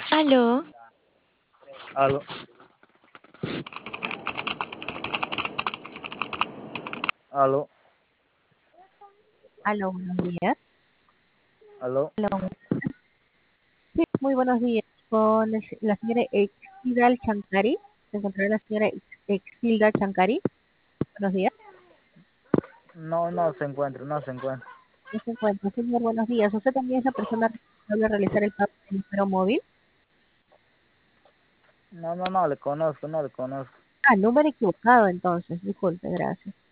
Aló, Aló, aló, Aló, buenos días. aló. Aló, sí, muy buenos días. Con la señora Exilda Chancari. Se encontrará la señora Exilda Chancari. Buenos días. No, no se encuentra, no se encuentra. No se encuentra. Señor, buenos días. ¿Usted también es la persona responsable de realizar el pago del número móvil? No, no, no le conozco, no le conozco. Ah, número equivocado entonces. Disculpe, gracias.